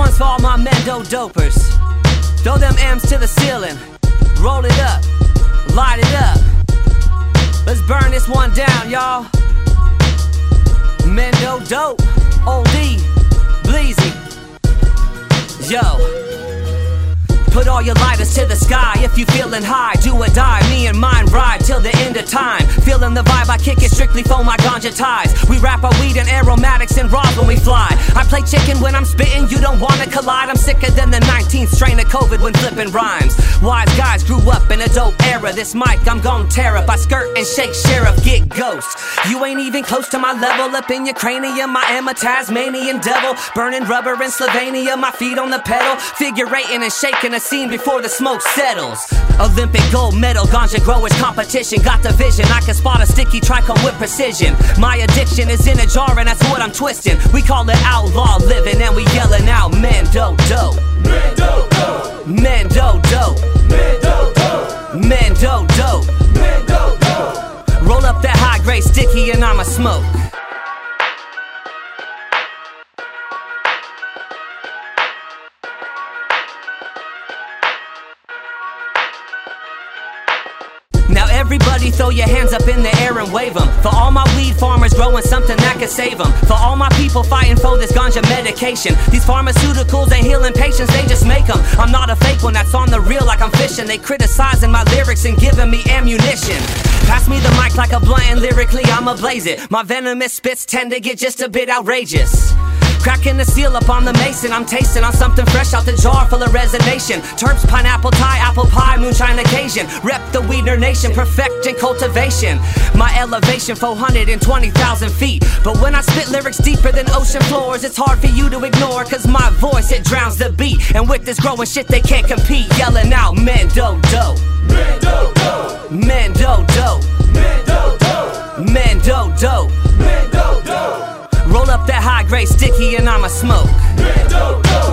one's for all my Mendo dopers. Throw them M's to the ceiling. Roll it up, light it up. Let's burn this one down, y'all. Mendo dope, oldie, bleezy. Yo. Put all your lighters to the sky if you feeling high. Do or die, me and mine ride till the end of time. Feeling the vibe, I kick it strictly for my ganja ties. We wrap our weed in aromatics and raws when we fly. I play chicken when I'm spitting, you don't wanna collide. I'm sicker than the 19th strain of COVID when flipping rhymes. Wise guys grew up in a dope era. This mic I'm gon' tear up. I skirt and shake sheriff, get ghost. You ain't even close to my level. Up in your cranium, I am a Tasmanian devil. Burning rubber in Slovenia, my feet on the pedal. Figurating and shaking a scene before the smoke settles. Olympic gold medal, ganja growers competition. Got the vision, I can spot a sticky trichome with precision. My addiction is in a jar and that's what I'm twisting. We call it outlaw living and we yelling out Mendo dope. Mendo dope. Mendo dope. Mendo dope. Mendo dope. Mendo dope. Roll up that high grade sticky and I'ma smoke. Now everybody throw your hands up in the air and wave them. For all my weed farmers growing something that could save them. For all my people fighting for this ganja medication. These pharmaceuticals ain't healing patients, they just make them. I'm not a fake one, that's on the real like I'm fishing. They criticizing my lyrics and giving me ammunition. Pass me the mic like a blunt and lyrically I'ma blaze it. My venomous spits tend to get just a bit outrageous. Cracking the seal up on the mason, I'm tasting on something fresh out the jar full of resonation. Terps, pineapple, Thai, apple pie, moonshine occasion. Rep the Weeder Nation, perfecting cultivation. My elevation 420,000 feet. But when I spit lyrics deeper than ocean floors, it's hard for you to ignore, cause my voice, it drowns the beat. And with this growing shit they can't compete. Yelling out Mendo dope. Mendo dope. Mendo dope. Mendo dope. Mendo dope. Mendo dope. Roll up that high grade sticky and I'ma smoke. Mendo dope.